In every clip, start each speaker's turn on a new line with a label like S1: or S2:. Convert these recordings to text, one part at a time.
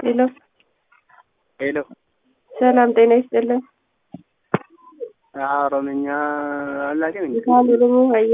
S1: ሄሎ
S2: ሄሎ
S1: ሰላም ጤና ይስጥልን።
S2: ኦሮምኛ አላውቅም እንጂ
S1: ይፋን ኦሮሞ ሀየ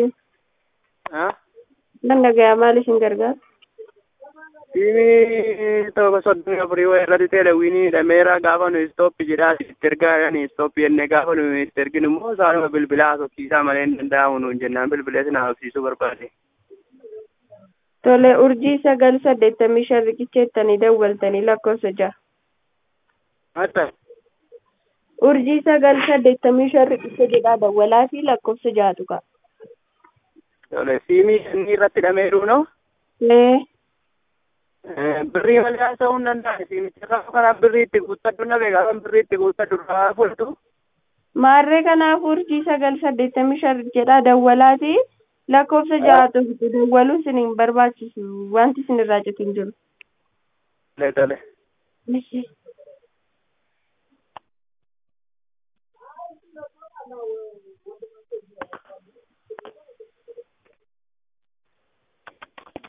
S1: ነገ ማለሽን ገርጋር
S2: ሲሚ tokko soddomii afurii wayii irratti teelewwiinii dhameera gaafa nu istooppi jedhaa itti ergaa istooppi jennee gaafa nu itti erginu immoo saanuma bilbilaa haasofsiisaa malee hin danda'amu nuun jennaan bilbilee sin haasofsiisuu barbaade.
S1: Tole urjii 985 riqicheettanii dawwaltanii lakkoofsa ja'a.
S2: Hatta
S1: Urjii 985 riqicha jedhaa dawwalaa fi lakkoofsa ja'atu qaba.
S2: tole siimii inni irratti dhameeru no birrii malee haasa'uu hin danda'an siimicha gaafa kanaaf birrii itti guuttadhu na beekaa kan birrii itti guuttadhu irraa fudhatu.
S1: Maarree kanaaf urjii 985 jedhaa dawwalaati lakkoofsa ja'atu dawwaluun isin hin barbaachisu wanti isin irraa citu hin jiru.
S2: Tole.